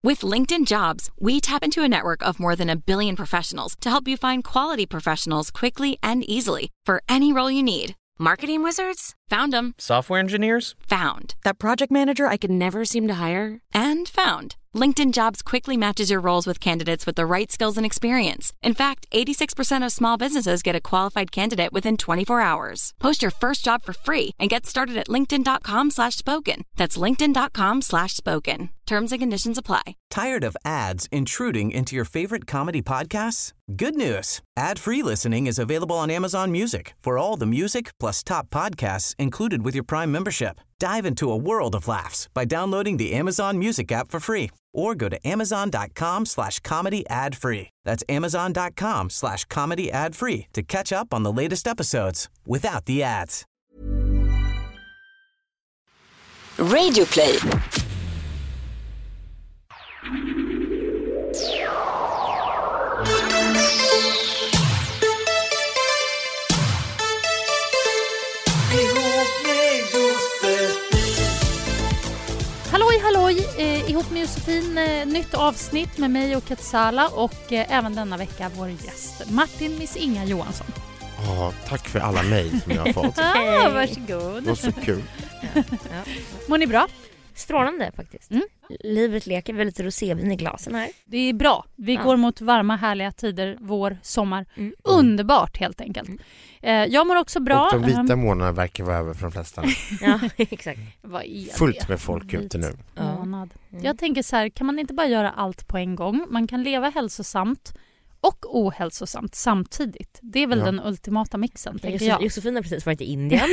With LinkedIn Jobs, we tap into a network of more than 1 billion professionals to help you find quality professionals quickly and easily for any role you need. Marketing wizards? Found them. Software engineers? Found. That project manager I could never seem to hire? And found. LinkedIn Jobs quickly matches your roles with candidates with the right skills and experience. In fact, 86% of small businesses get a qualified candidate within 24 hours. Post your first job for free and get started at linkedin.com/spoken. That's linkedin.com/spoken. Terms and conditions apply. Tired of ads intruding into your favorite comedy podcasts? Good news. Ad-free listening is available on Amazon Music for all the music plus top podcasts included with your Prime membership. Dive into a world of laughs by downloading the Amazon Music app for free or go to amazon.com/comedy ad-free. That's amazon.com/comedy ad-free to catch up on the latest episodes without the ads. Radio Play. Halloj, ihop med Josefin, nytt avsnitt med mig och Katsala och även denna vecka vår gäst Martin Miss Inga Johansson. Tack för alla mejl som jag har fått. Varsågod. Det var så kul. Ja. Mår ni bra? Strålande faktiskt. Livet leker, väldigt rosévin i glasen här. Det är bra. Vi går mot varma, härliga tider, vår, sommar. Underbart helt enkelt. Jag mår också bra. Och de vita månaderna verkar vara över för de flesta. Ja, exakt. Fullt med folk ute nu. Jag tänker så här, kan man inte bara göra allt på en gång? Man kan leva hälsosamt och ohälsosamt samtidigt. Det är väl den ultimata mixen, tänker jag. Josefin har precis varit i Indien.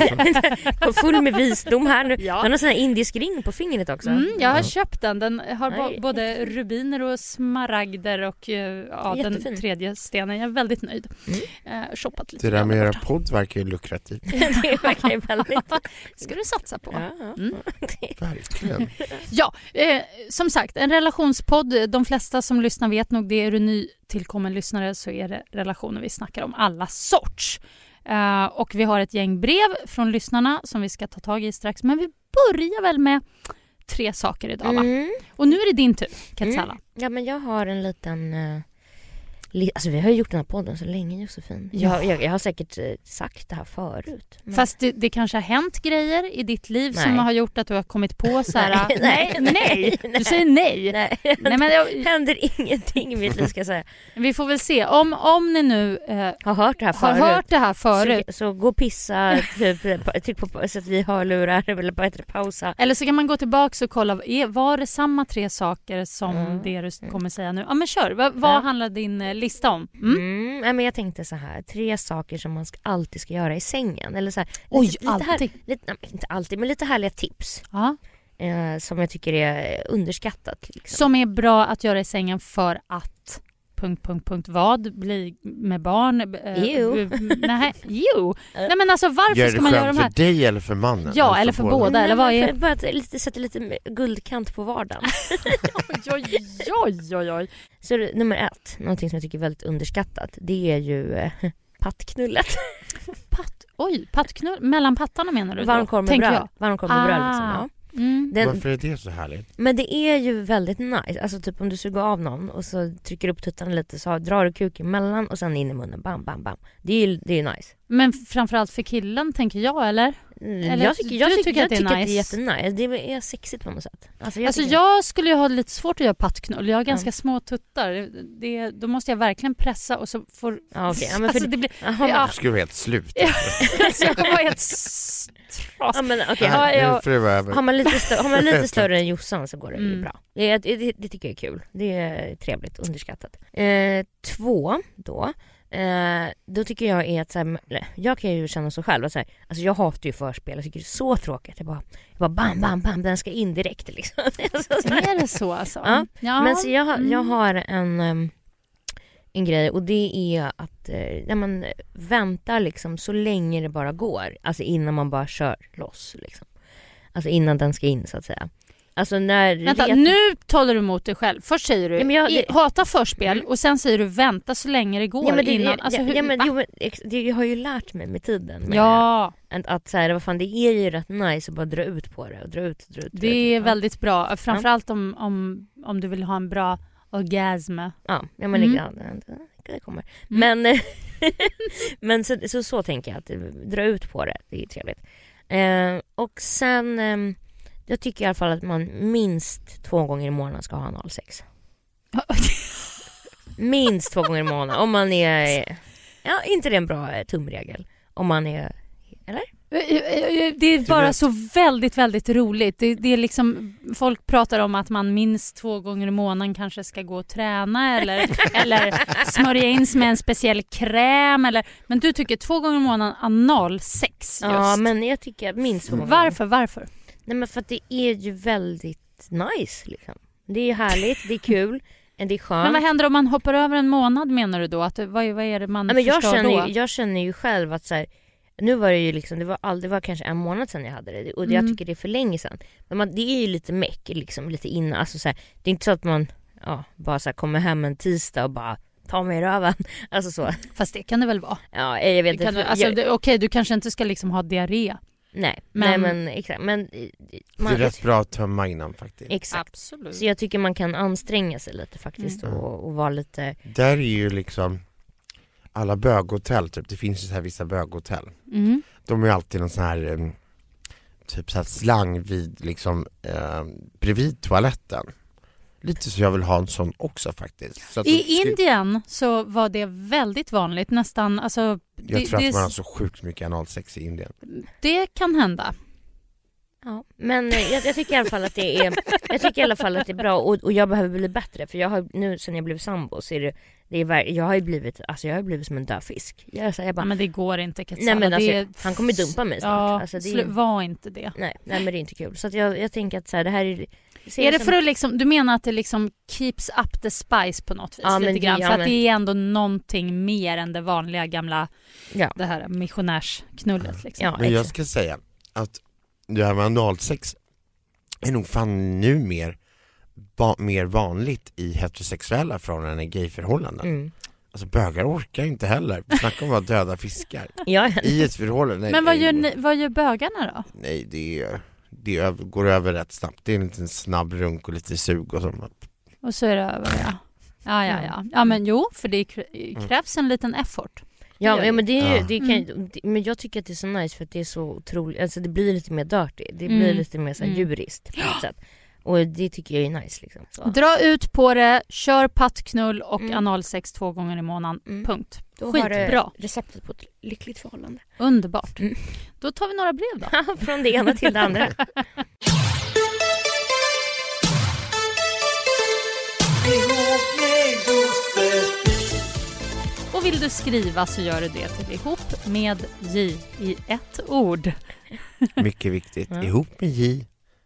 Full med visdom här nu. Ja. Han har sån här indisk ring på fingret också. Jag har köpt den. Den har både rubiner och smaragder och den tredje stenen. Jag är väldigt nöjd. Shoppat lite. Det där med att göra podd verkar ju lukrativt. Det verkar ju väldigt. Ska du satsa på? Verkligen. Ja, som sagt, en relationspodd. De flesta som lyssnar vet nog det. Är du ny tillkommen lyssnare så är det relationer vi snackar om alla sorts. Och vi har ett gäng brev från lyssnarna som vi ska ta tag i strax. Men vi börjar väl med 3 saker idag, va? Och nu är det din tur, Katsala. Ja, men jag har en liten... Alltså vi har ju gjort den här podden så länge, Josefin. Jag har säkert sagt det här förut. Men... Fast det kanske har hänt grejer i ditt liv som har gjort att du har kommit på så här... nej. Du säger nej. Nej, men det händer ingenting i mitt liv, ska jag säga. Vi får väl se. Om ni nu har hört det här förut. Så gå och pissa, tryck på så att vi hörlurar eller bara pausa. Eller så kan man gå tillbaka och kolla, var det samma 3 saker som det du kommer säga nu? Ja, men kör. Vad handlar din lista om? Men jag tänkte så här, 3 saker som man alltid ska göra i sängen. Eller så här, alltid? Inte alltid, men lite härliga tips. Ja. Som jag tycker är underskattat. Liksom. Som är bra att göra i sängen för att... vad bli med barn? Nej, men alltså varför ska man göra de här? Gör det för dig eller för mannen? Ja, eller för båda. Eller vad är? Bara att sätta lite guldkant på vardagen. Oj. Så nummer 1, någonting som jag tycker är väldigt underskattat, det är ju pattknullet. Pattknull? Mellan pattarna menar du? Varmkorv med bröd. Varmkorv med bröd liksom, ja. Varför är det så härligt? Men det är ju väldigt nice. Alltså typ om du suger av någon och så trycker upp tuttarna lite, så drar du kuken emellan och sen in i munnen. Bam, bam, bam. Det är nice. Men framförallt för killen, tänker jag, eller? Jag tycker att det är jättenice. Det är sexigt på något sätt. Alltså jag skulle ju ha lite svårt att göra pattknull. Jag har ganska små tuttar. Då måste jag verkligen pressa och så får... Du skulle vara helt slut. Så jag kommer vara helt Har man lite större än Jossan så går det ju bra. Det tycker jag är kul. Det är trevligt, underskattat. 2 då tycker jag är att så här, jag kan ju känna så själv att så här, alltså jag hatar ju förspel. Jag tycker det är så tråkigt. Jag bara bam bam bam, den ska in direkt liksom. Är det så alltså? Ja. Men så jag har en grej, och det är att när man väntar liksom så länge det bara går, alltså innan man bara kör loss liksom. Alltså innan den ska in så att säga. Alltså när vänta, nu talar du emot dig själv. Först säger du hata förspel och sen säger du vänta så länge det går innan. Jag har ju lärt mig med tiden. Att så här, vad fan, det är ju rätt nice att bara dra ut på det och dra ut. Det är väldigt bra. Framförallt om du vill ha en bra orgasm. Ja, men det kommer. Men så tänker jag att dra ut på det. Det är trevligt. Och sen jag tycker i alla fall att man minst 2 gånger i månaden ska ha analsex. Minst 2 gånger i månaden. Om man är... Ja, inte det en bra tumregel. Om man är... Eller? Det är bara så väldigt, väldigt roligt. Det är liksom... Folk pratar om att man minst 2 gånger i månaden kanske ska gå och träna eller smörja in sig med en speciell kräm. Men du tycker 2 gånger i månaden analsex just. Ja, men jag tycker minst 2 gånger. Varför? Nej, men för att det är ju väldigt nice liksom. Det är härligt, det är kul, det är skönt. Men vad händer om man hoppar över en månad, menar du då? Att, vad är det man förstår då? Jag känner ju själv att så här, nu var det ju liksom, det var kanske 1 månad sedan jag hade det. Och jag tycker det är för länge sedan. Men det är ju lite meck liksom, lite innan. Alltså så här, det är inte så att man bara så här, kommer hem en tisdag och bara ta mig i röven. Alltså så. Fast det kan det väl vara? Ja, jag vet inte. Okej, du kanske inte ska liksom ha diarré. Nej, men exakt. Men det är rätt bra att tömma innan faktiskt. Exakt. Absolut. Så jag tycker man kan anstränga sig lite faktiskt och vara lite... Där är ju liksom alla böghotell typ. Det finns ju så här vissa böghotell. De är ju alltid någon sån här typ så här slang vid liksom bredvid toaletten. Lite så jag vill ha en sån också faktiskt. Så att i Indien så var det väldigt vanligt nästan. Alltså, jag tror att man har så sjukt mycket analsex i Indien. Det kan hända. Ja, men jag tycker i alla fall att det är det är bra och jag behöver bli bättre för jag har nu sen jag blev sambo så är jag har ju blivit som en död fisk. Jag bara, men det går inte Nej, men alltså, han kommer dumpa mig snart. Ja, alltså, var inte det. Nej, men det är inte kul. Så att jag tänker att så här, det här är det för att liksom, du menar att det liksom keeps up the spice på något vis lite grann, för att det är ändå någonting mer än det vanliga gamla det här missionärsknullet liksom. Ja, men jag ska säga att det här med analsex är nog fan nu mer vanligt i heterosexuella förhållanden än i gayförhållanden. Alltså bögar orkar inte heller. Snacka om att döda fiskar. I ett förhållande. Men vad gör bögarna då? Nej, det går över rätt snabbt. Det är en liten snabb runk och lite sug och så. Och så är det över, ja. Ja, men för det krävs en liten effort. Ja, men men jag tycker att det är så nice för att det är så otroligt, alltså det blir lite mer dirty. Det blir lite mer så här djuriskt på något sätt. Och det tycker jag är nice liksom. Så. Dra ut på det, kör pattknull och analsex 2 gånger i månaden. Punkt. Då skitbra. Har receptet på ett lyckligt förhållande. Underbart. Då tar vi några brev då. Från det ena till det andra. Och vill du skriva så gör du det till ihop med J i ett ord. Mycket viktigt. Ihop med J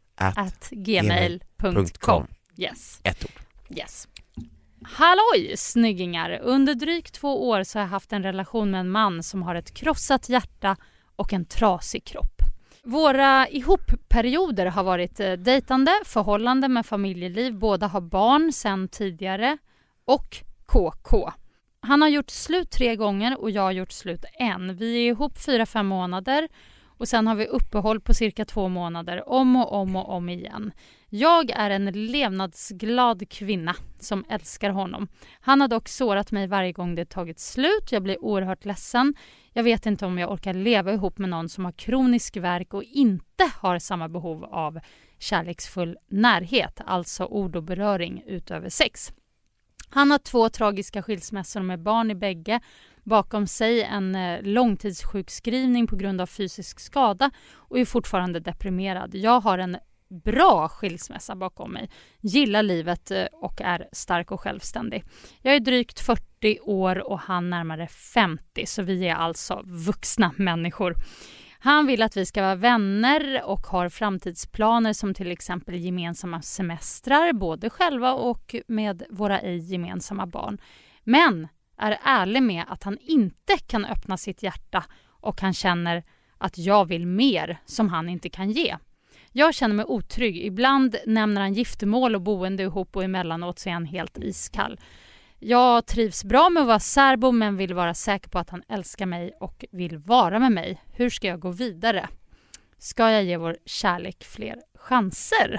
@gmail.com. Yes. Ett ord. Yes. Halloj snyggingar. Under drygt 2 år så har jag haft en relation med en man som har ett krossat hjärta och en trasig kropp. Våra ihopperioder har varit dejtande, förhållande med familjeliv. Båda har barn sedan tidigare och KK. Han har gjort slut 3 gånger och jag har gjort slut 1. Vi är ihop 4-5 månader och sen har vi uppehåll på cirka 2 månader om igen. Jag är en levnadsglad kvinna som älskar honom. Han har dock sårat mig varje gång det tagit slut. Jag blir oerhört ledsen. Jag vet inte om jag orkar leva ihop med någon som har kronisk värk och inte har samma behov av kärleksfull närhet, alltså ord och beröring utöver sex. Han har 2 tragiska skilsmässor med barn i bägge. Bakom sig en långtidssjukskrivning på grund av fysisk skada och är fortfarande deprimerad. Jag har en bra skilsmässa bakom mig. Gillar livet och är stark och självständig. Jag är drygt 40 år och han närmare 50, så vi är alltså vuxna människor. Han vill att vi ska vara vänner och har framtidsplaner som till exempel gemensamma semestrar, både själva och med våra ej gemensamma barn. Men är ärlig med att han inte kan öppna sitt hjärta och han känner att jag vill mer som han inte kan ge. Jag känner mig otrygg. Ibland nämner han giftermål och boende ihop och emellanåt så är han helt iskall. Jag trivs bra med att vara särbo men vill vara säker på att han älskar mig och vill vara med mig. Hur ska jag gå vidare? Ska jag ge vår kärlek fler chanser?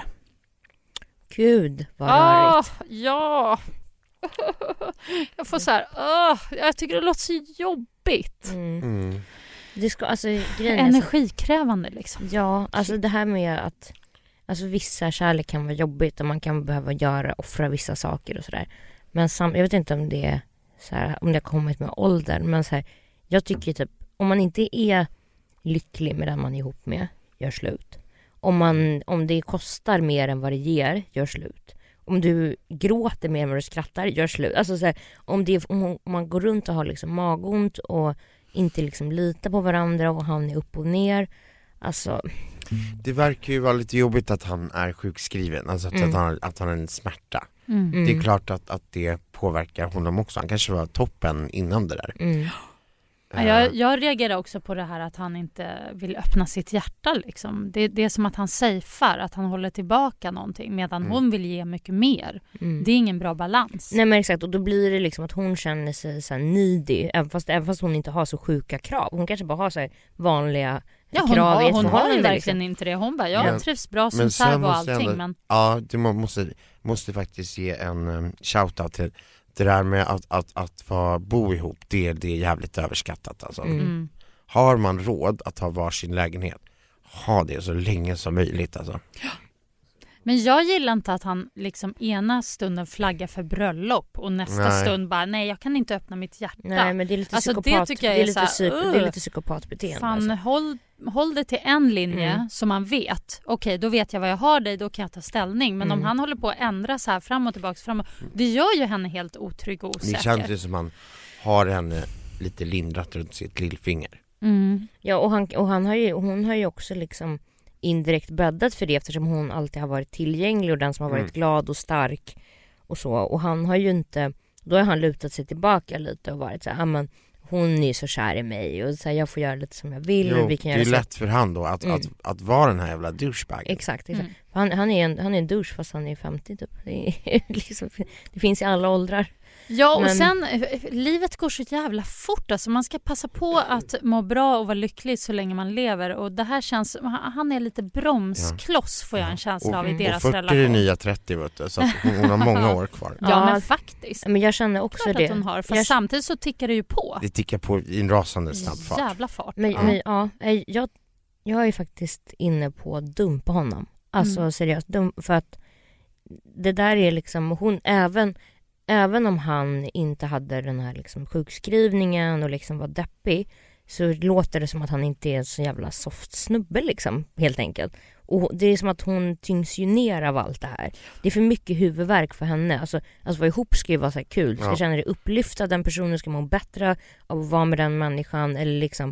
Gud, vad rörigt. Ja. Jag får så här, jag tycker det låter så jobbigt. Det ska, alltså, energikrävande liksom. Ja, alltså det här med att alltså vissa kärlek kan vara jobbigt och man kan behöva offra vissa saker och sådär. Men jag vet inte om det är så här, om det har kommit med åldern, men så här, jag tycker typ om man inte är lycklig med den man är ihop med, gör slut. Om det kostar mer än vad det ger, gör slut. Om du gråter mer än vad du skrattar, gör slut. Alltså så här, om man går runt och har liksom magont och inte liksom litar på varandra och han är upp och ner, alltså. Det verkar ju vara lite jobbigt att han är sjukskriven, alltså att han har en smärta. Det är klart att det påverkar honom också. Han kanske var toppen innan det där. Jag reagerar också på det här att han inte vill öppna sitt hjärta liksom. Det är som att han sejfar, att han håller tillbaka någonting medan hon vill ge mycket mer. Det är ingen bra balans. Nej men exakt, och då blir det liksom att hon känner sig så här needy, även fast hon inte har så sjuka krav. Hon kanske bara har så här vanliga krav i ett hon har verkligen liksom. Inte det. Hon bara, jag trivs bra som särbo och allting. Men... Ja, du måste faktiskt ge en shoutout till det där med att bo ihop, det är jävligt överskattat alltså. Har man råd att ha varsin lägenhet, ha det så länge som möjligt alltså. Men jag gillar inte att han liksom ena stunden flaggar för bröllop och nästa stund bara, nej jag kan inte öppna mitt hjärta. Nej men det är lite alltså, psykopat, det är lite psykopatbeteende. Fan, alltså. håll det till en linje som man vet. Okej, då vet jag vad jag har dig, då kan jag ta ställning. Men om han håller på att ändra så här fram och tillbaka, det gör ju henne helt otrygg och osäker. Det känns ju som man har henne lite lindrat runt sitt lillfinger. Ja, och hon har ju också liksom indirekt bäddat för det eftersom hon alltid har varit tillgänglig och den som har varit glad och stark och så. Och han har ju inte, då har han lutat sig tillbaka lite och varit så här, men hon är så kär i mig och så här, jag får göra lite som jag vill. Jo, vi kan det är göra lätt för han då att vara den här jävla douchebagen. Exakt. Han är en douche fast han är 50 typ. Det finns i alla åldrar. Ja, och sen livet går så jävla fort alltså. Man ska passa på att må bra och vara lycklig så länge man lever. Och det här känns, han är lite bromskloss får jag en känsla av i deras relation. Och 40 är nya 30 vet du, så att hon har många år kvar. Ja, men faktiskt. Men jag känner också klart det. Att hon har, fast samtidigt så tickar det ju på. Det tickar på i en rasande snabb fart. Jävla fart. Men jag är faktiskt inne på att dumpa honom. Alltså seriöst, för att det där är liksom, hon även om han inte hade den här liksom sjukskrivningen och liksom var deppig, så låter det som att han inte är en så jävla soft snubbe liksom, helt enkelt. Och det är som att hon tyngs ju ner av allt det här. Det är för mycket huvudvärk för henne. Alltså vara ihop ska ju vara så här kul. Du ska känna dig upplyftad, den personen ska må bättre av att vara med den människan, eller liksom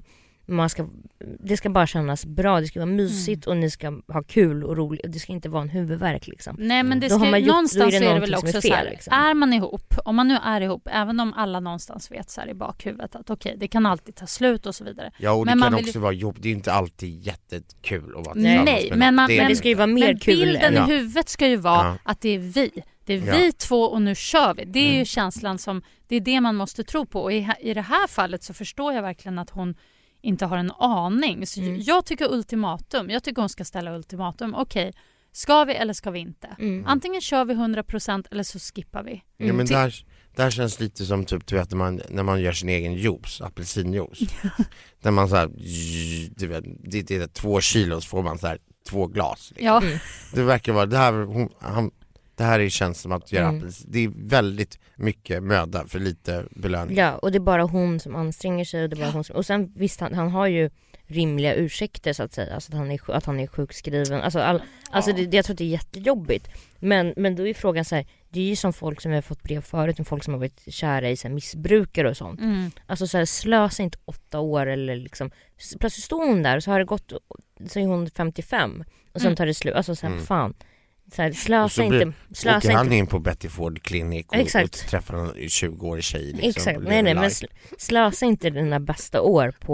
det ska bara kännas bra, det ska vara mysigt och ni ska ha kul och roligt. Det ska inte vara en huvudvärk liksom. Nej, men det ska någonstans är det väl också så här, liksom. Är man ihop, om man nu är ihop, även om alla någonstans vet så här i bakhuvudet att okej, det kan alltid ta slut och så vidare. Ja, och men det kan också vara jobb, det är inte alltid jättekul att vara nej, men det ska ju vara mer kul. Bilden i huvudet ska ju vara att det är vi två och nu kör vi. Det är ju känslan som, det är det man måste tro på. Och i det här fallet så förstår jag verkligen att hon inte har en aning. Så jag tycker ultimatum. Jag tycker hon ska ställa ultimatum. Okej, ska vi eller ska vi inte? Antingen kör vi 100% eller så skippar vi. Ja, men där känns lite som typ, du vet, när man gör sin egen juice, apelsinjuice. Där man så här, du vet, det är 2 kilo så får man så här 2 glas. Liksom. Ja. Det verkar vara det här känns som att göra det är väldigt mycket möda för lite belöning. Ja, och det är bara hon som anstränger sig och det är bara hon som, och sen visst han har ju rimliga ursäkter så att säga, alltså att han är sjukskriven. Alltså jag tror att det är jättejobbigt. Men då är frågan så här, det är ju som folk som har fått brev förut, och folk som har varit kära i så här, missbrukare och sånt. Alltså så här, slösa inte 8 år eller liksom, plötsligt står hon där och så har det gått, så är hon 55 och sen tar det slut. Alltså så här, fan. Så här, åker han in på Betty Ford klinik och träffar en 20-årig tjej liksom, exakt, nej men slösa inte dina bästa år på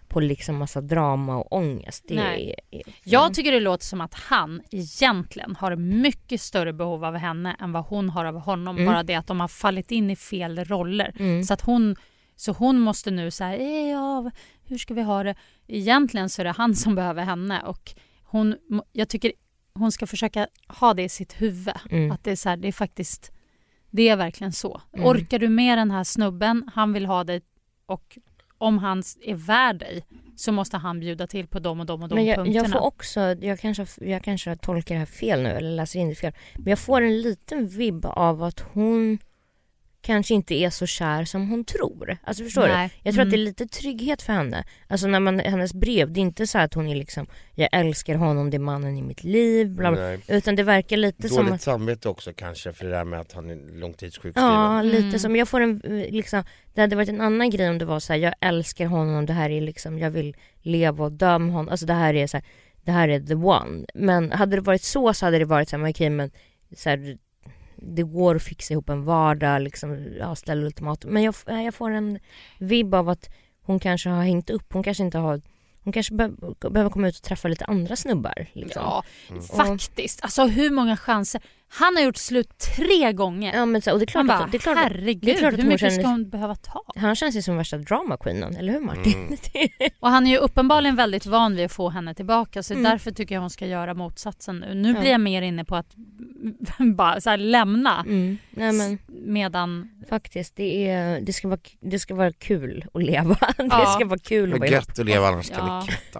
på liksom massa drama och ångest. Jag tycker det låter som att han egentligen har mycket större behov av henne än vad hon har av honom. Bara det att de har fallit in i fel roller. Så hon måste nu säga, hur ska vi ha det? Egentligen så är det han som behöver henne, och jag tycker hon ska försöka ha det i sitt huvud. Att det är så här, det är faktiskt, det är verkligen så. Orkar du med den här snubben, han vill ha dig, och om han är värd dig så måste han bjuda till på de punkterna. Jag får också, jag kanske tolkar det här fel nu eller läser in det fel, men jag får en liten vibb av att hon kanske inte är så kär som hon tror. Alltså förstår du? Jag tror att det är lite trygghet för henne. Alltså när hennes brev, det är inte så att hon är liksom, jag älskar honom, det är mannen i mitt liv, bla bla, utan det verkar lite som dåligt samvete också kanske för det där med att han är långtidssjukskriven. Ja, lite som, jag får en liksom, det hade varit en annan grej om det var så här, jag älskar honom, det här är liksom, jag vill leva och dö med honom. Alltså det här är så här, det här är the one. Men hade det varit så hade det varit så här, okej, men så här, det går att fixa ihop en vardag liksom, ställa ultimatum. Men jag får en vibb av att hon kanske har hängt upp. Hon kanske behöver komma ut och träffa lite andra snubbar liksom. Ja, faktiskt. Alltså hur många chanser. Han har gjort slut 3 gånger. Ja, men så, och det är klart bara, att det är klart, herregud, det är klart att hur mycket ska hon behöva ta? Han känns ju som värsta drama queenen, eller hur Martin? Och han är ju uppenbarligen väldigt van vid att få henne tillbaka, så därför tycker jag hon ska göra motsatsen nu. Nu blir jag mer inne på att bara så här lämna. Nej, men medan faktiskt det ska vara kul att leva. Det ska vara kul att vara gött att leva, annars kan vi kvitta.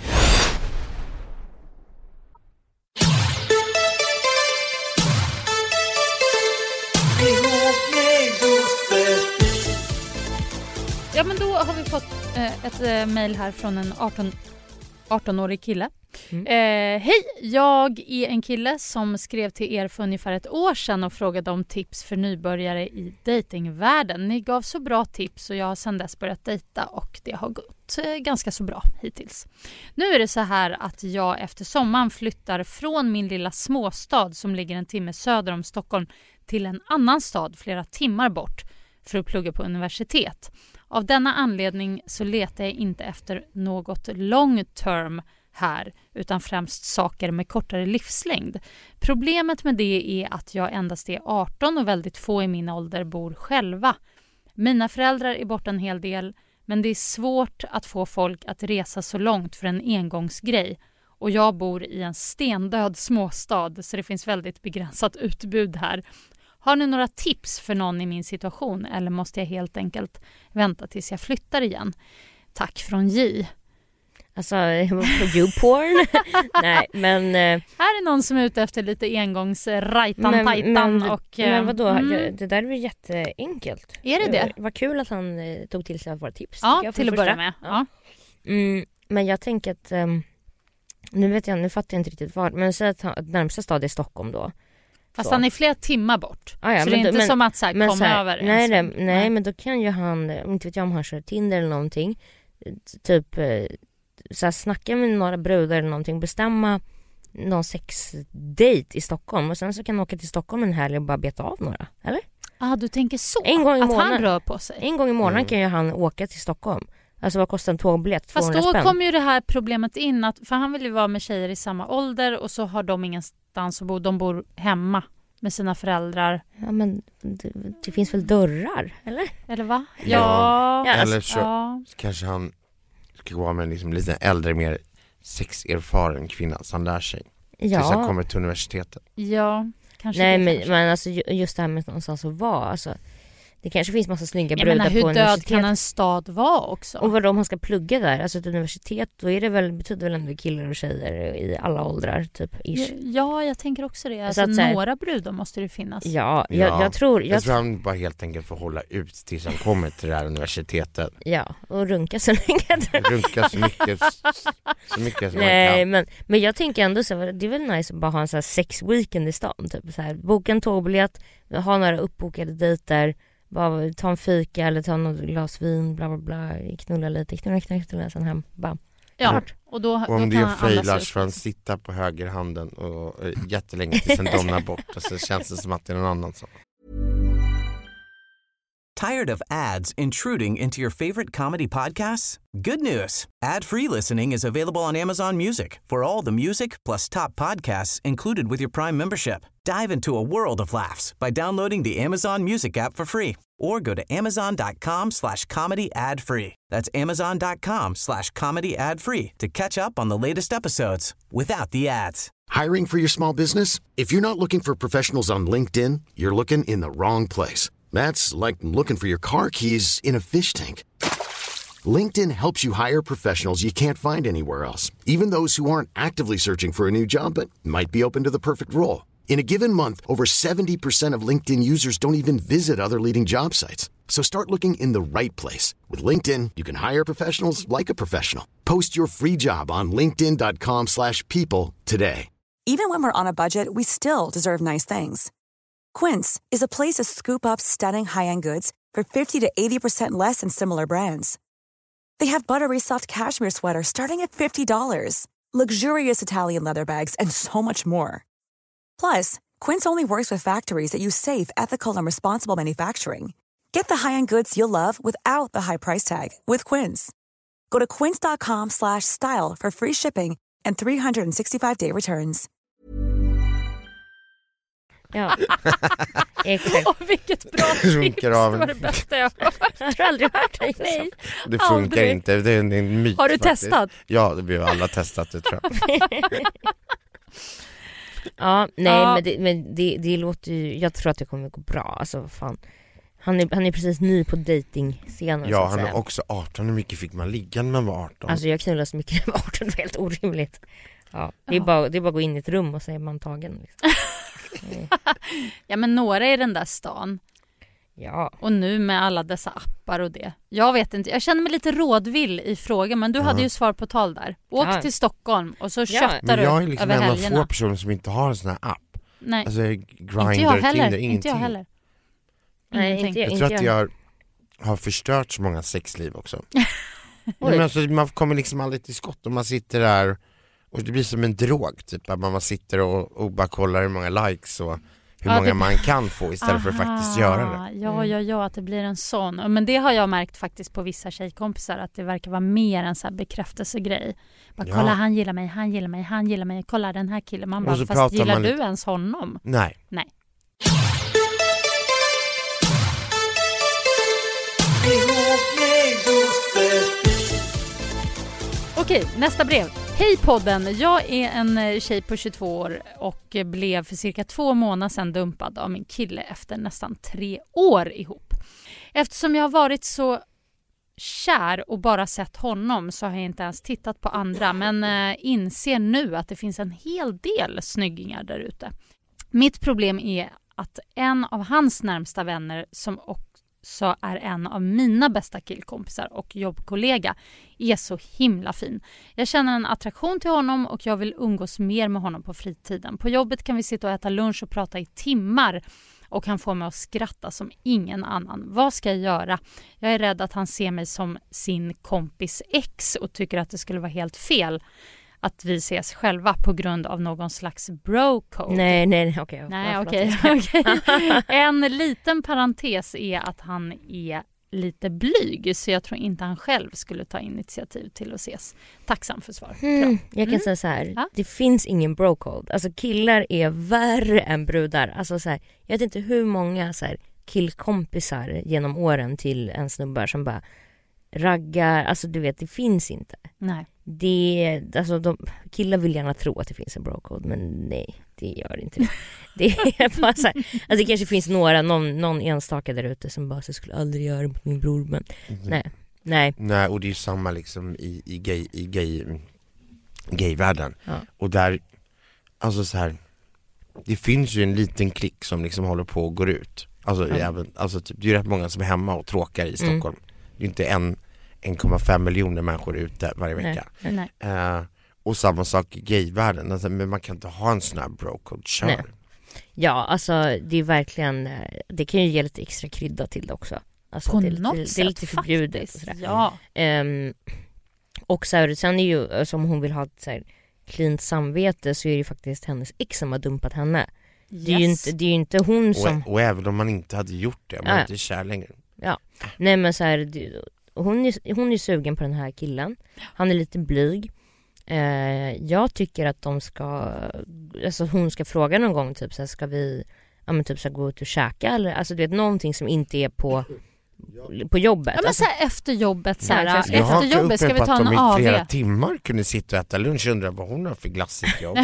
Ja, men då har vi fått ett mejl här från en 18-årig kille. Hej, jag är en kille som skrev till er för ungefär ett år sedan och frågade om tips för nybörjare i datingvärlden. Ni gav så bra tips och jag har sedan dess börjat dejta och det har gått ganska så bra hittills. Nu är det så här att jag efter sommaren flyttar från min lilla småstad som ligger en timme söder om Stockholm till en annan stad flera timmar bort för att plugga på universitet. Av denna anledning så letar jag inte efter något long term här, utan främst saker med kortare livslängd. Problemet med det är att jag endast är 18 och väldigt få i min ålder bor själva. Mina föräldrar är borta en hel del, men det är svårt att få folk att resa så långt för en engångsgrej. Och jag bor i en stendöd småstad, så det finns väldigt begränsat utbud här. Har ni några tips för någon i min situation, eller måste jag helt enkelt vänta tills jag flyttar igen? Tack från J. Alltså, på YouPorn? Nej, men här är någon som är ute efter lite engångs-rajtan-tajtan. Men vadå? Det där är ju jätteenkelt. Är det? Vad kul att han tog till sig av våra tips. Ja, till att börja med. Ja. Men jag tänker att nu fattar jag inte riktigt vad, men säg att närmsta stad är Stockholm då. Fast han är flera timmar bort. Så det är inte som att komma över. Nej, men då kan ju han, inte vet jag om han kör Tinder eller någonting, typ så här, snacka med några brudar eller någonting, bestämma någon sexdate i Stockholm och sen så kan han åka till Stockholm en helg och bara beta av några, eller? Du tänker så? En gång i månaden, han rör på sig? En gång i månaden kan ju han åka till Stockholm. Alltså vad kostar en tågbiljett? 200 Fast då spänn. kommer ju det här problemet in, att, för han vill ju vara med tjejer i samma ålder och så har de ingenstans att bo. De bor hemma med sina föräldrar. Ja, men det finns väl dörrar, eller? Eller va? Ja. Eller så kanske han ska gå med en liksom lite äldre, mer sexerfaren kvinna som lär sig. Tills han kommer till universitetet. Ja, kanske. Nej, men alltså just det här med någonstans att vara, alltså det kanske finns massa snygga brudar på universitetet. Hur död kan en stad vara också? Och vad om han ska plugga där, alltså ett universitet, då är det väl, betyder väl ändå killar och tjejer i alla åldrar typ ish. Ja, jag tänker också det. Alltså några brudar måste det finnas. Ja, jag tror han bara helt enkelt får hålla ut tills han kommer till det här universitetet. Ja, och runka så länge. Runka så mycket som nej, man kan. Men jag tänker ändå så, det är väl nice att bara ha en så här sex-weekend i stan typ så här, boka en tågbiljett, ha några uppbokade dejter, bara ta en fika eller ta något glas vin, bla bla bla, knulla lite, knulla sen hem, bam. Ja, och då om kan det failas för att sitta på högerhanden och jättelänge tills den domnar bort och så känns det som att det är någon annan som. Tired of ads intruding into your favorite comedy podcasts? Good news. Ad-free listening is available on Amazon Music for all the music plus top podcasts included with your Prime membership. Dive into a world of laughs by downloading the Amazon Music app for free or go to amazon.com/comedy ad-free. That's amazon.com/comedy ad-free to catch up on the latest episodes without the ads. Hiring for your small business? If you're not looking for professionals on LinkedIn, you're looking in the wrong place. That's like looking for your car keys in a fish tank. LinkedIn helps you hire professionals you can't find anywhere else, even those who aren't actively searching for a new job but might be open to the perfect role. In a given month, over 70% of LinkedIn users don't even visit other leading job sites. So start looking in the right place. With LinkedIn, you can hire professionals like a professional. Post your free job on linkedin.com/people today. Even when we're on a budget, we still deserve nice things. Quince is a place to scoop up stunning high-end goods for 50 to 80% less than similar brands. They have buttery soft cashmere sweaters starting at $50, luxurious Italian leather bags, and so much more. Plus, Quince only works with factories that use safe, ethical, and responsible manufacturing. Get the high-end goods you'll love without the high price tag with Quince. Go to quince.com/style for free shipping and 365-day returns. Ja, exakt. Vilket bra tips. Det var det bästa jag har aldrig hört det. Nej, det funkar aldrig. Inte, det är en myt. Har du faktiskt testat? Ja, vi har alla testat det, tror jag. Ja, nej, men det låter ju, jag tror att det kommer gå bra. Alltså fan. Han är precis ny på dating-scenen. Ja, han är också 18. Hur mycket fick man ligga när man var 18? Alltså jag knullade så mycket när jag var 18, det var helt orimligt. Ja, det är bara att gå in i ett rum och säga man tagen liksom. Ja, men några i den där stan. Ja. Och nu med alla dessa appar och det. Jag vet inte, jag känner mig lite rådvill i frågan. Men du hade ju svar på tal där. Åk till Stockholm och så köttar du jag är liksom över en av helgerna. få personer som inte har en sån här app. Nej, alltså, Grindr, inte jag heller. Tinder, ingenting. Inte jag heller. Nej, jag tror att jag har förstört så många sexliv också. Men alltså, man kommer liksom aldrig till skott och man sitter där och det blir som en drog typ, att man sitter och bara kollar hur många likes och hur många man kan få istället för att faktiskt göra det. Ja, att det blir en sån. Men det har jag märkt faktiskt på vissa tjejkompisar, att det verkar vara mer en så här bekräftelsegrej. Bara kolla, han gillar mig, kolla den här killen. Man bara, fast gillar du ens honom? Nej. Okej, nästa brev. Hej podden, jag är en tjej på 22 år och blev för cirka 2 månader sedan dumpad av min kille efter nästan 3 år ihop. Eftersom jag har varit så kär och bara sett honom så har jag inte ens tittat på andra, men inser nu att det finns en hel del snyggingar där ute. Mitt problem är att en av hans närmsta vänner, som också är en av mina bästa killkompisar och jobbkollega, är så himla fin. Jag känner en attraktion till honom och jag vill umgås mer med honom på fritiden. På jobbet kan vi sitta och äta lunch och prata i timmar och han får mig att skratta som ingen annan. Vad ska jag göra? Jag är rädd att han ser mig som sin kompis ex och tycker att det skulle vara helt fel att vi ses själva på grund av någon slags bro-code. Nej, okej. En liten parentes är att han är lite blyg, så jag tror inte han själv skulle ta initiativ till att ses. Tacksam för svar. Jag kan säga så här, det finns ingen bro-code. Alltså killar är värre än brudar. Alltså så här, jag vet inte hur många så här killkompisar genom åren till en snubbar som bara raggar, alltså du vet, det finns inte. Nej. Alltså killar vill gärna tro att det finns en bro-code, men nej, det gör inte det. Det är bara så här, alltså det kanske finns någon enstaka där ute som bara så skulle aldrig göra mot min bror, men nej. Nej, och det är ju samma liksom i gayvärlden. Ja. Och där, alltså så här, det finns ju en liten klick som liksom håller på och går ut. Alltså typ, det är ju rätt många som är hemma och tråkar i Stockholm. Det är inte 1,5 miljoner människor ute varje vecka. Nej. Och samma sak i gayvärlden. Alltså, men man kan inte ha en sån här bro-code. Kör. Ja, alltså det är verkligen, det kan ju ge lite extra krydda till det också. Alltså, på det är lite förbjudet. Ja. Och så här, sen är ju, som hon vill ha ett så här klint samvete, så är det ju faktiskt hennes ex som har dumpat henne. Det är ju inte hon som... Och även om man inte hade gjort det, man är inte kär längre. Ja. Nej men så här, hon är sugen på den här killen. Han är lite blyg. Jag tycker att de ska, alltså hon ska fråga någon gång typ så här, ska vi typ så här, gå ut och käka eller alltså det är någonting som inte är på jobbet. Ja men alltså, så här, efter jobbet så här, Jag efter jobbet ska vi ta en de i AV. flera timmar kunde sitta och äta lunch och undra vad hon har för glassigt jobb.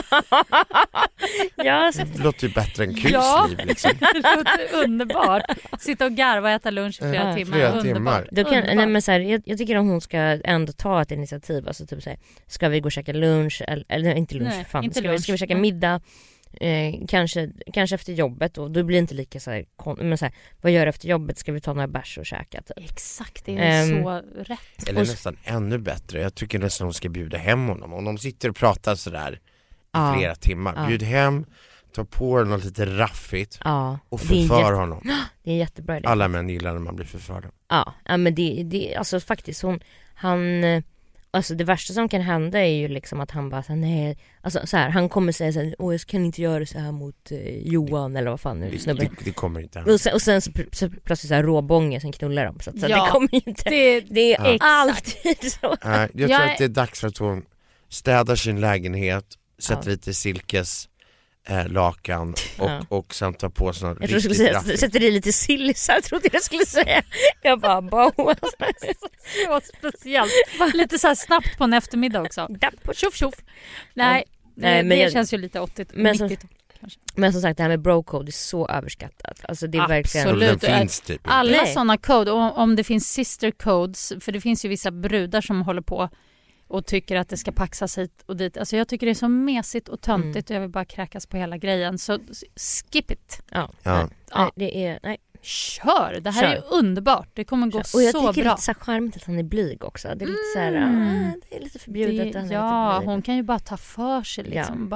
ja, så... Det låter ju bättre än Qs liv liksom. Det låter underbart. Sitta och garva och äta lunch i flera timmar. Då kan, nej, men så här, jag tycker att hon ska ändå ta ett initiativ. Alltså typ så här, ska vi gå och käka lunch? Eller inte lunch, nej, fan. Inte ska vi käka middag? Kanske efter jobbet och då blir det inte lika så här, men så här, vad gör efter jobbet, ska vi ta några bärs och käka typ. Exakt, det är så rätt. Eller nästan ännu bättre, jag tycker nästan hon ska bjuda hem honom. Om de sitter och pratar sådär i flera timmar, bjud hem, ta på något lite raffigt och förför honom. Det är en jättebra idé. Alla män gillar när man blir förförd. Ja men det alltså faktiskt han alltså det värsta som kan hända är ju liksom att han bara så nej, alltså så här, han kommer säga så här, jag kan inte göra så här mot Johan eller vad fan nu snubben. Det kommer inte hända. Och sen så plötsligt så här råbånge som knullar dem så det kommer ju inte. Det är alltid så. Jag tror att det är dags för att hon städar sin lägenhet, sätter lite silkes lakan och sen tar på sån jag tror skulle säga, sätter i lite sillisar, jag trodde jag skulle säga. Jag bara så speciellt. Lite så här snabbt på en eftermiddag också. Tjoff. Nej, men det känns ju lite 80-90. Men som sagt, det här med bro-code är så överskattat. Alltså det är absolut. verkligen typ alla sådana code, om det finns sister codes, för det finns ju vissa brudar som håller på och tycker att det ska paxas hit och dit. Alltså jag tycker det är så mesigt och töntigt och jag vill bara kräkas på hela grejen. Så skip it. Nej, det är... Nej. Kör! Det här är underbart. Det kommer gå så bra. Och jag tycker det är lite så charmigt att han är blyg också. Det är lite så här... det är lite förbjudet. Hon kan ju bara ta för sig liksom.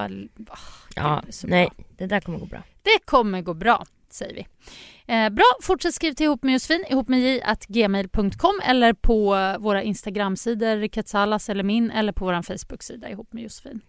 Det där kommer gå bra. Det kommer gå bra, säger vi. Bra, fortsätt skriv till ihop med Josefin, ihopmedj@gmail.com eller på våra Instagram-sidor Ketsalas eller min, eller på vår Facebook-sida ihop med Josefin.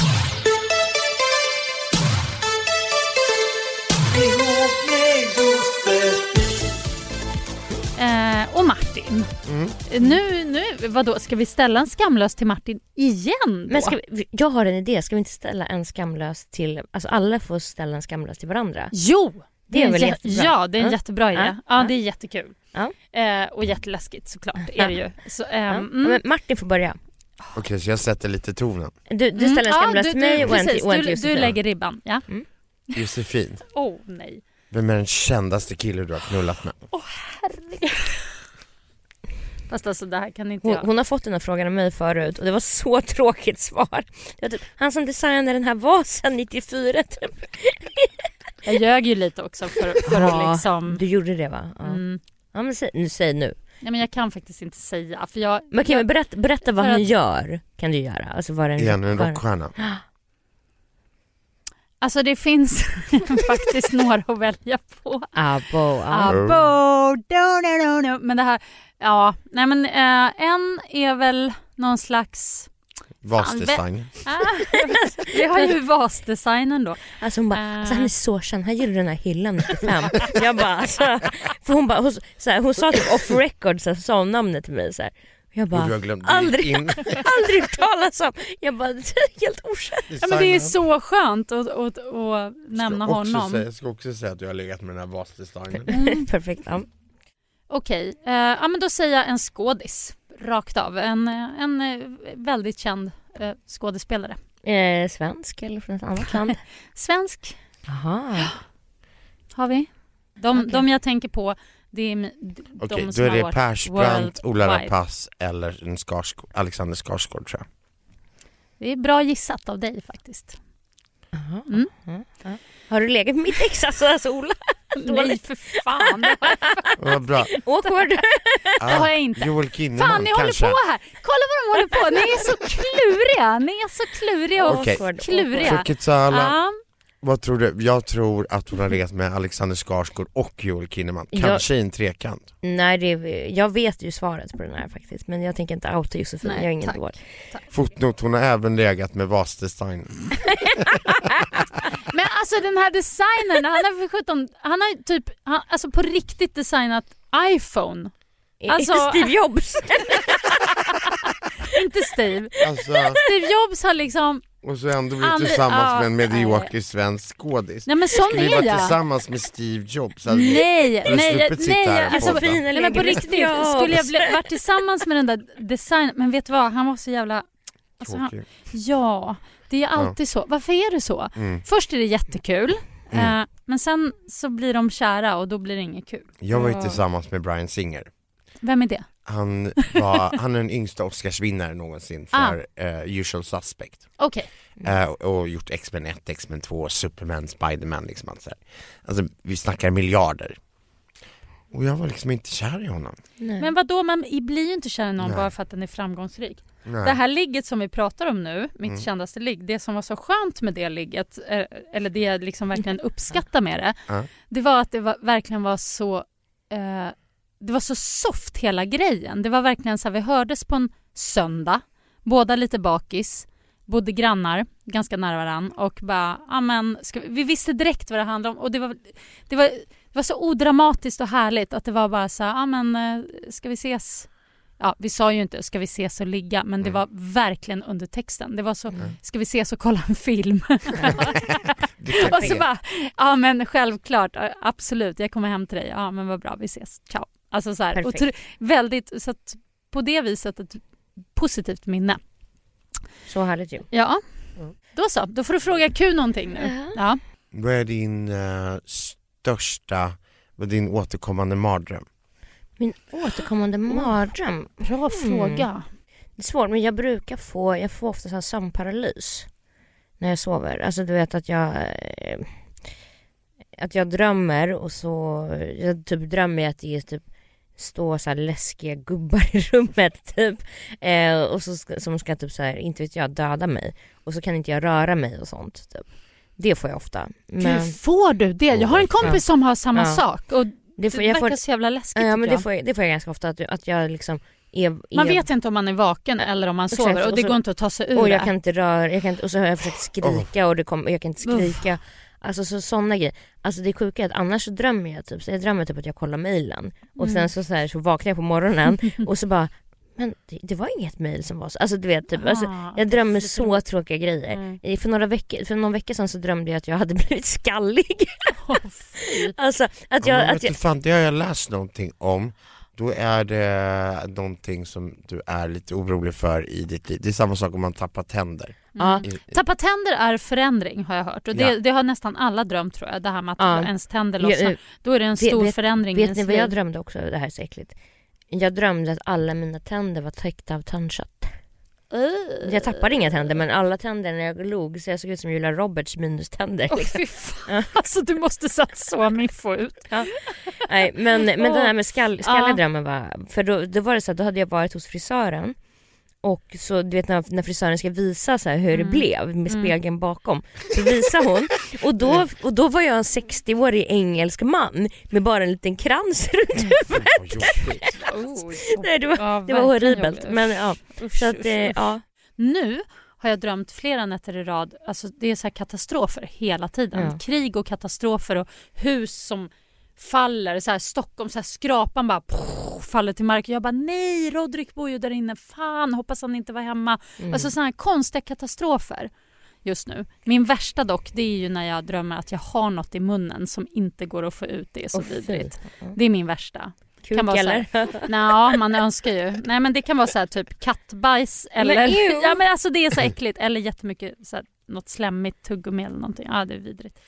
Och Martin. Nu vadå, ska vi ställa en skamlös till Martin igen då? Men jag har en idé, ska vi inte ställa en skamlös till, alltså alla får ställa en skamlös till varandra? Jo! Det är väl jättebra. Ja, det är en jättebra idé. Ja, det är jättekul. Och jätteläskigt såklart är det ju. Så, men Martin får börja. Okej, så jag sätter lite tonen. Du ställer en skamlös till mig och en till Josefin. Du lägger ribban, ja. Josefin. Nej. Vem är den kändaste killen du har knullat med? Herregud. Fast alltså det här kan inte jag. Hon har fått den här frågan av mig förut och det var så tråkigt svar. Det var typ, han som designade den här vasen 94 typ. Jag ljög ju lite också för att liksom... Du gjorde det va? Ja men säg nu. Nej men jag kan faktiskt inte säga för jag... Men kan berätta vad han gör, kan du göra? Alltså vad en rockstjärna. Alltså det finns faktiskt några att välja på. Abo. Men det här, en är väl någon slags vasdesign. Vi har ju vasdesignen då. Alltså hon bara, alltså han är så känd. Han gjorde den här hyllan 95. Jag bara, alltså, för hon bara, hon sa typ off record så sa hon namnet till mig så här. Jag bara, aldrig talas om. Jag bara, det är helt okänt. Ja, men det är så skönt att nämna honom. Jag ska också säga att du har legat med den här vasdesignen. Perfekt, ja. Okej, men då säger jag en skådis. Rakt av. En väldigt känd skådespelare. Svensk eller från ett annat land? Svensk. Aha. Har vi? De jag tänker på, det är Okej, då är det Persbrandt, Ola Rapace eller Alexander Skarsgård tror jag. Det är bra gissat av dig faktiskt. Har du legat med mitt ex alltså Ola? Nej för fan. Vad bra. Awkward. Det har jag inte. Joel Kinnaman fan, ni kanske. Håller på här. Kolla vad de håller på. Ni är så kluriga. Och kluriga. För Ketsala, vad tror du? Jag tror att hon har legat med Alexander Skarsgård och Joel Kinnaman. Kanske i en trekant. Nej, jag vet ju svaret på den här faktiskt. Men jag tänker inte outa Josefin. Jag har ingen dålig. Fotnot, hon har även legat med vasdesign. Men alltså den här designern, han är för 17, han har typ alltså på riktigt designat iPhone. Alltså Steve Jobs. inte Steve. Alltså, Steve Jobs har liksom och så ändå vi tillsammans med en medioker svensk skådis. Nej, men sån skulle vi är vara jag. Tillsammans med Steve Jobs. Nej, Alltså, nej, men på riktigt skulle jag varit tillsammans med den där design, men vet du vad, han var så jävla alltså, ja, det är alltid så. Varför är det så? Först är det jättekul, men sen så blir de kära och då blir det inget kul. Jag var ju tillsammans med Bryan Singer. Vem är det? Han är den yngsta Oscarsvinnare någonsin för Usual Suspect. Okej. Och gjort X-Men 1, X-Men 2, Superman, Spiderman liksom allt så här. Alltså vi snackar miljarder. Och jag var liksom inte kär i honom. Nej. Men vadå, man blir ju inte kär i någon bara för att den är framgångsrik. Nej. Det här ligget som vi pratar om nu, mitt kändaste ligg, det som var så skönt med det ligget, eller det jag liksom verkligen uppskattar med det, det var att det verkligen var så det var så soft hela grejen. Det var verkligen så här, vi hördes på en söndag, båda lite bakis, bodde grannar, ganska nära varann och bara, vi visste direkt vad det handlade om och det var så odramatiskt och härligt att det var bara så här, ska vi ses? Ja, vi sa ju inte ska vi ses och ligga, men det var verkligen under texten. Det var så, ska vi ses och kolla en film? Och så bara, men självklart, absolut, jag kommer hem till dig. Ja, men vad bra, vi ses. Ciao. Alltså så här, och väldigt, så att på det viset ett positivt minne. Så härligt ju. Ja, då får du fråga Q någonting nu. Ja. Vad är din din återkommande mardröm? Min återkommande mardröm? Bra fråga. Det är svårt, men jag får ofta så här sömnparalys när jag sover. Alltså du vet att jag drömmer och så jag typ drömmer att det är typ stå så här läskiga gubbar i rummet typ och så som ska typ så här, inte vet jag, döda mig och så kan inte jag röra mig och sånt typ. Det får jag ofta. Men hur får du det? Jag har en kompis som har samma sak och det verkar så jävla läskigt. Ja, men det får jag ganska ofta att jag liksom man vet inte om man är vaken eller om man sover och det går inte att ta sig ur. Och jag kan inte röra, och så har jag försökt skrika och jag kan inte skrika. Alltså sådana grejer. Alltså det är sjuka att annars så drömmer jag typ. Så jag drömmer typ att jag kollar mejlen. Och sen så vaknar jag på morgonen och så bara, men det var inget mejl som var så. Alltså du vet typ, jag drömmer så tråkiga grejer. För någon vecka sedan så drömde jag att jag hade blivit skallig. Alltså att jag det har jag läst någonting om. Då är det någonting som du är lite orolig för i ditt liv. Det är samma sak om man tappar tänder. Tappa tänder är förändring har jag hört. Och det har nästan alla drömt tror jag. Det här med att ens tänder lossnar. Då är det en stor förändring. Vet ni vad jag drömde också? Det här är så äckligt. Jag drömde att alla mina tänder var täckta av tandkött. Jag tappade inga tänder, men alla tänder när jag log så jag såg ut som Julia Roberts minus tänder. Fy fan. Alltså du måste satt så miffo ut. Nej, men den här med skalledrömmen var, för då var det så att då hade jag varit hos frisören. Och så du vet när frisören ska visa så här hur det blev med spegeln bakom, så visar hon och då var jag en 60-årig engelsk man med bara en liten krans runt huvudet. Nej, det var horribelt. Men ja, så att nu har jag drömt flera nätter i rad. Alltså det är så här katastrofer hela tiden. Krig och katastrofer och hus som faller, så här Stockholm, så här skrapan bara faller till marken. Jag bara nej, Rodrik bor ju där inne. Fan, hoppas han inte var hemma. Alltså såna här konstiga katastrofer just nu. Min värsta dock, det är ju när jag drömmer att jag har något i munnen som inte går att få ut. Det är så vidrigt. Det är min värsta. Kuk kan vara eller? Nej, man önskar ju. Nej, men det kan vara så här typ kattbajs eller ja, men alltså det är så äckligt eller jättemycket så här, något slemmigt tuggummi eller någonting. Ja, det är vidrigt.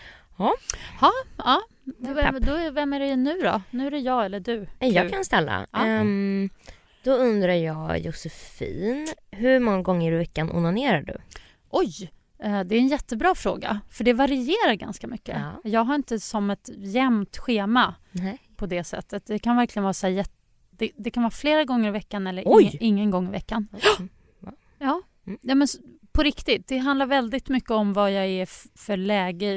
Ja. Vem är det nu då? Nu är det jag eller du? Jag kan ställa. Då undrar jag, Josefin, hur många gånger i veckan onanerar du? Oj, det är en jättebra fråga. För det varierar ganska mycket. Ja. Jag har inte som ett jämnt schema på det sättet. Det kan verkligen vara så här, det kan vara flera gånger i veckan eller ingen gång i veckan. Ja, men på riktigt. Det handlar väldigt mycket om vad jag är för läge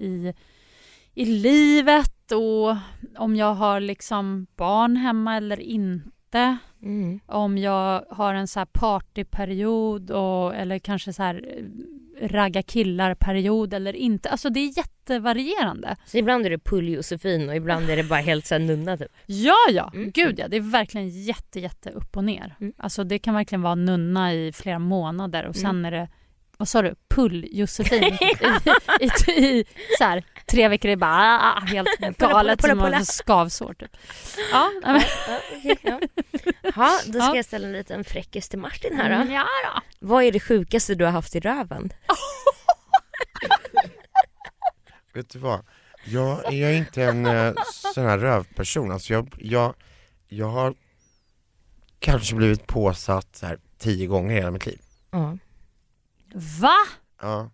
i livet och om jag har liksom barn hemma eller inte. Om jag har en så här partyperiod eller kanske så här ragga killar-period eller inte. Alltså det är jättevarierande. Så ibland är det pull-Josefin och ibland är det bara helt så här nunna typ. Ja. Gud ja, det är verkligen jätte upp och ner. Alltså det kan verkligen vara nunna i flera månader och sen är det, vad sa du, pull-Josefin i så här 3 veckor är bara helt galet som en skavsår typ. Ja, då ska jag ställa en liten fräckis till Martin här då. Ja då. Vad är det sjukaste du har haft i röven? Vet du vad? Jag är inte en sån här rövperson. Alltså jag har kanske blivit påsatt så här 10 gånger i hela mitt liv. Va? Ja.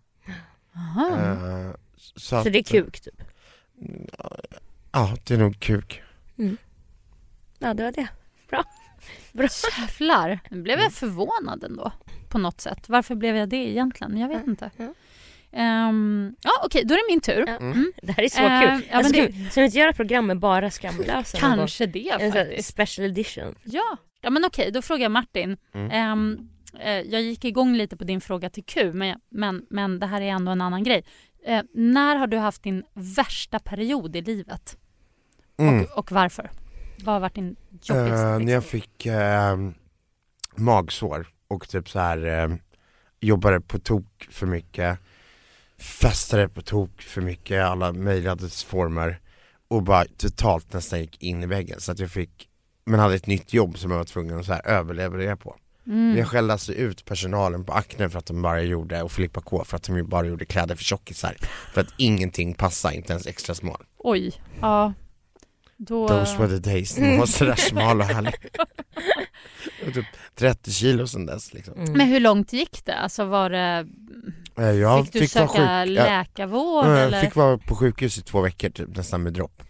Så det är kuk typ? Ja, det är nog kuk. Ja, det var det. Bra. Jävlar. Nu blev jag förvånad ändå på något sätt. Varför blev jag det egentligen? Jag vet inte. Okej, då är det min tur. Det här är så kul. Ska vi inte göra program med bara skamlösa? Kanske det faktiskt. Special edition. Ja men okej, då frågar jag Martin. Jag gick igång lite på din fråga till Q, men det här är ändå en annan grej. När har du haft din värsta period i livet? Och varför? Vad har varit din jobbigaste? När jag fick magsår och typ så här jobbade på tok för mycket, festade på tok för mycket, alla möjliga former och bara totalt nästan gick in i väggen så att jag hade ett nytt jobb som jag var tvungen att så här överleva på. Jag skällde alltså ut personalen på Acne för att de bara gjorde, och Filippa K för att de bara gjorde kläder för tjockisar för att ingenting passade, inte ens extra smal. Oj, ja. Those were the days. Man var så där smal och härlig. Typ 30 kilo sedan dess liksom. Men hur långt gick det? Alltså var det... fick du söka läkarvård? Eller? Jag fick vara på sjukhus i 2 veckor typ, nästan med dropp.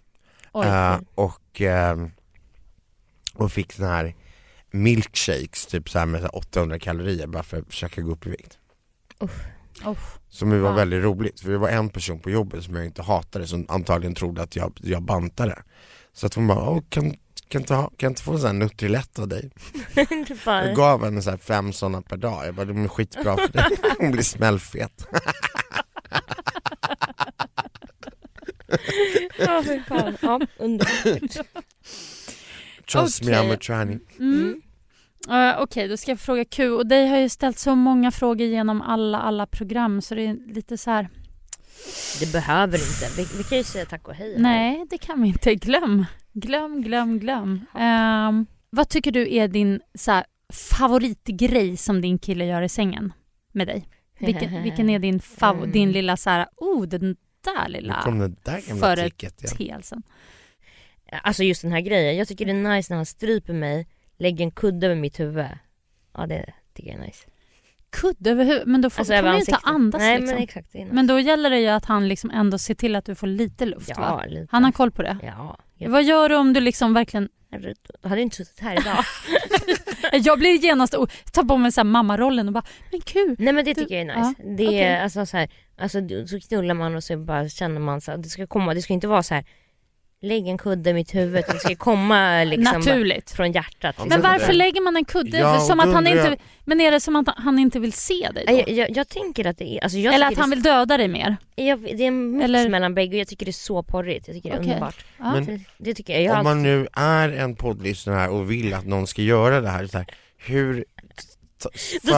Och fick sån här milkshakes typ så här med 800 kalorier bara för att försöka gå upp i vikt. Som var väldigt roligt, för det var en person på jobbet som jag inte hatade som antagligen trodde att jag bantade. Så att hon bara, kan inte få en sån här Nutrilett av dig? Jag gav henne så här 5 sådana per dag. Jag bara, de är skitbra för dig. Hon blir smällfet. För fan. Ja, underbart. Trust me, I'm a tranny. Okej, då ska jag fråga Q. Och dig har ju ställt så många frågor genom alla program, så det är lite så här... Det behöver inte. Vi kan ju säga tack och hej. Nej, det kan vi inte. Glöm. Vad tycker du är din så här, favoritgrej som din kille gör i sängen med dig? Vilken är din din lilla så här, den där lilla företeelsen? Alltså just den här grejen. Jag tycker det är nice när han stryper mig, lägger en kudde över mitt huvud. Ja, det tycker jag är nice. Kudde över huvudet? Men då får du inte andas. Nej, liksom. Men exakt. Nice. Men då gäller det ju att han liksom ändå ser till att du får lite luft, va? Lite. Han har koll på det? Ja. Vad gör du om du liksom verkligen... Jag hade inte suttit här idag. Jag blir genast ta på mig så här mammarollen och bara, men kul. Nej, men det tycker jag är nice. Ja, det är alltså så här, så knullar man och så bara känner man så här, det ska inte vara så här, lägg en kudde i mitt huvud, det ska komma liksom naturligt från hjärtat. Liksom. Men varför lägger man en kudde? Som att han inte, men är det som att han inte vill se dig då? Jag tänker att det är... Alltså eller att han vill döda dig mer? Det är en mix mellan bägge och jag tycker det är så porrigt. Jag tycker det är underbart. Ja. Men det tycker jag. Om man nu är en poddlyssnare här och vill att någon ska göra det här, så här hur... Då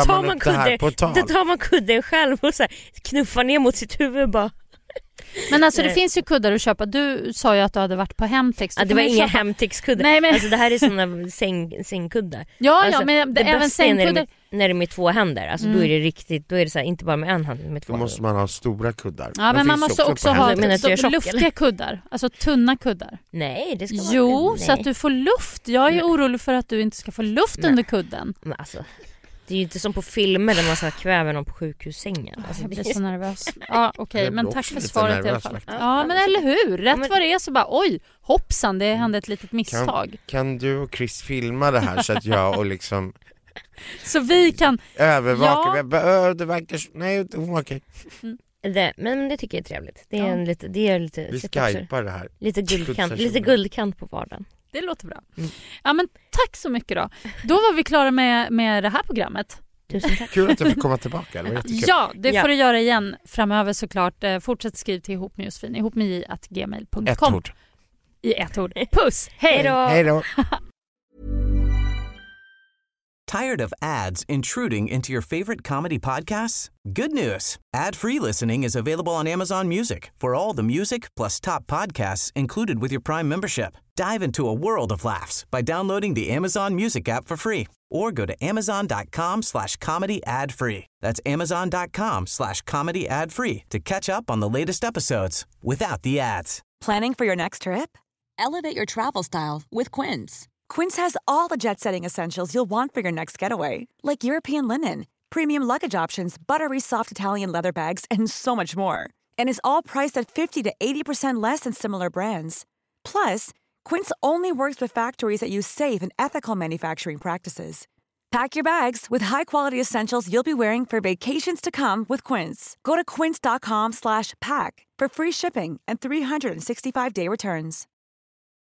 tar man kudden själv och så här, knuffar ner mot sitt huvud bara. Men alltså det finns ju kuddar att köpa. Du sa ju att du hade varit på Hemtex. Det var ingen Hemtex-kuddar. Nej, men... alltså, det här är sådana sängkuddar. Ja, alltså, men även sängkuddar. När det är med 2 händer. Alltså, då är det riktigt. Då är det så här, inte bara med en hand, med 2. Då måste man ha stora kuddar. Ja, men man måste också ha luftiga kuddar. Alltså tunna kuddar. Nej, det ska vara... Jo, så att du får luft. Jag är orolig för att du inte ska få luft under kudden. Men alltså... Det är ju inte som på filmer där man så kväver någon på sjukhussängen. Alltså, jag blir så nervös. Ja, okej, men tack för svaret i alla fall. Ja, men eller hur? Rätt vad det är så bara, oj, hoppsan, det hände ett litet misstag. Kan du och Chris filma det här så att jag och liksom... Så vi kan... övervaka. Ja. Det verkar... Nej, okej. Men det tycker jag är trevligt. Det är lite vi skypar det här. Lite guldkant på vardagen. Det låter bra. Ja, men tack så mycket då. Då var vi klara med det här programmet. Tusen tack. Kul att du får komma tillbaka. Det var jättekul. Ja, det får du göra igen framöver såklart. Fortsätt skriv till ihop med Josefin, ihopmej@gmail.com. Ett ord. I ett ord. Puss, hej då! Hej då! Tired of ads intruding into your favorite comedy podcasts? Good news. Ad-free listening is available on Amazon Music for all the music plus top podcasts included with your Prime membership. Dive into a world of laughs by downloading the Amazon Music app for free or go to amazon.com/comedy ad-free. That's amazon.com/comedy ad-free to catch up on the latest episodes without the ads. Planning for your next trip? Elevate your travel style with Quince. Quince has all the jet-setting essentials you'll want for your next getaway, like European linen, premium luggage options, buttery soft Italian leather bags, and so much more. And is all priced at 50 to 80% less than similar brands. Plus, Quince only works with factories that use safe and ethical manufacturing practices. Pack your bags with high-quality essentials you'll be wearing for vacations to come with Quince. Go to quince.com/pack for free shipping and 365-day returns.